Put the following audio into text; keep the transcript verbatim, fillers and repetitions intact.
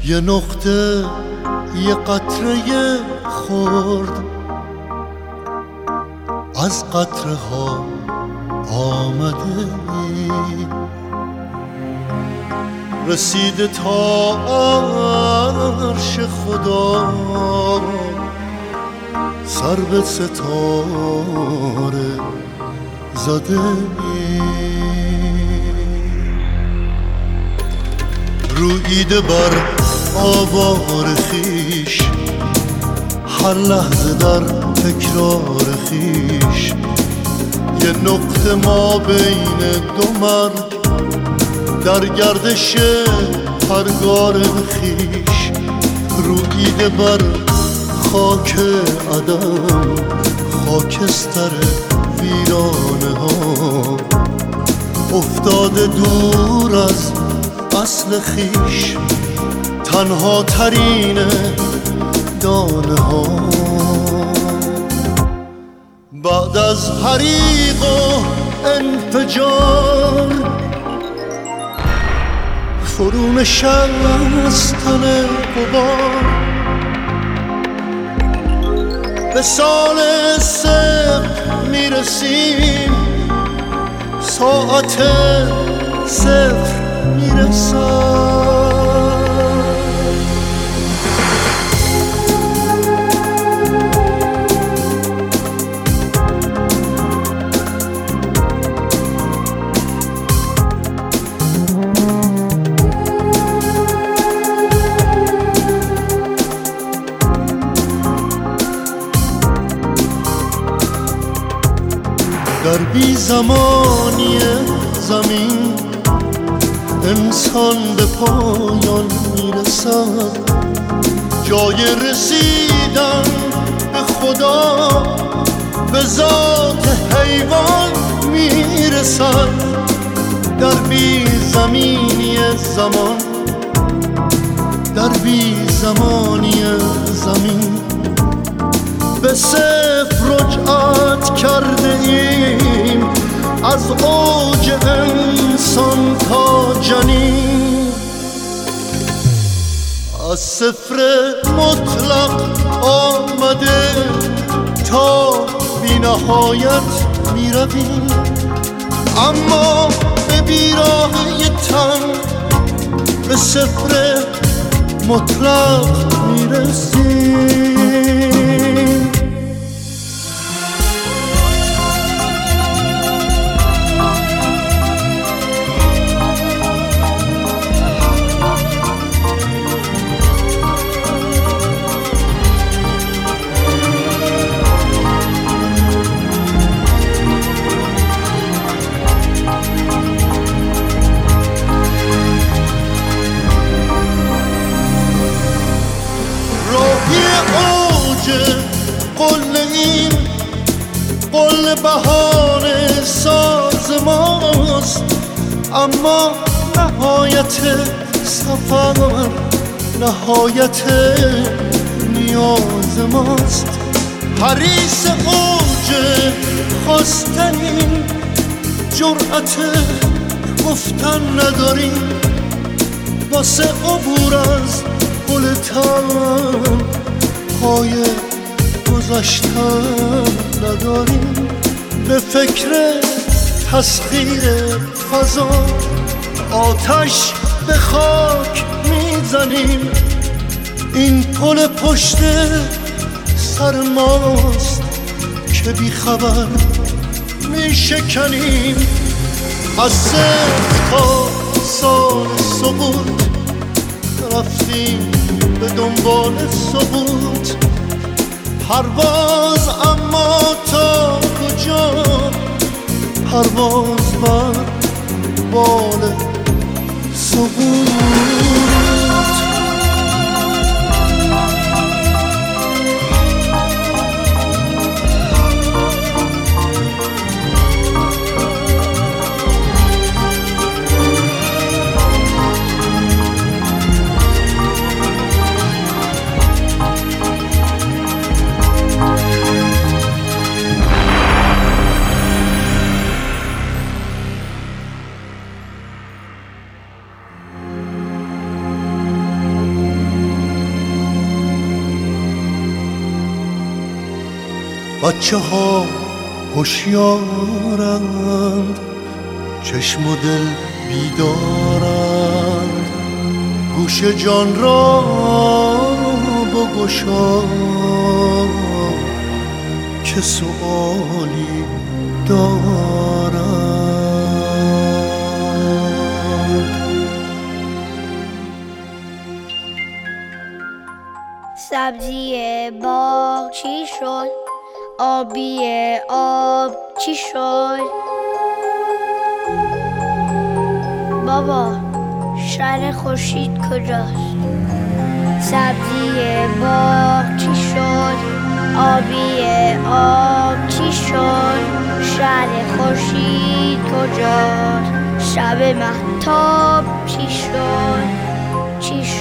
یه نقطه یه قطره خورد از قطره ها آمده ای، رسیده تا عرش خدا، سر به ستاره زده ای. رویده بر آوار خیش، هر لحظه در تکرار خیش، یه نقطه ما بین دو مرگ، در گردش پرگار خیش. رویده بر خاک عدم، خاکستر ویرانه ها، افتاده دور از اصل خیش، تنها ترین دانه ها. بعد از حریق و انفجار، فرو نشستن غبار، به سال صفر میرسیم، ساعت صفر میرسد. در بی زمانی زمین، انسان به پایان میرسد، جای رسیدن به خدا به ذات حیوان میرسد. در بی زمینی زمان، در بی زمانی زمین، به صفر رجعت کرده ایم، از اوج انسان تا جنین. از صفر مطلق آمده تا بی نهایت می رویم، اما به بیراهه تن به صفر مطلق می رسیم. قل این قل بهانه ساز ماست، اما نهایت سفر نهایت نیاز ماست. حریص اوج خواستنیم، جرأت گفتن نداریم، واسه عبور از پل تن پای گذشتن نداریم. به فکر تسخیر فضا آتش به خاک میزنیم، این پل پشت سر ماست که بی خبر میشکنیم. از صفر تا سال سقوط رفتیم به دنبال ثبوت، پرواز اما تا کجا؟ پرواز بر بال سقوط. بچه ها هوشیارند، چشم و دل بیدارند، گوش جان را بگشا که سؤالی دارند. سبزی باغ چی شد؟ آبی آب چی شد؟ بابا شهر خورشید کجاست؟ سبزی باغ چی شد؟ آبی آب چی شد؟ شهر خورشید کجاست؟ شب مهتاب چی شد؟ چی شد؟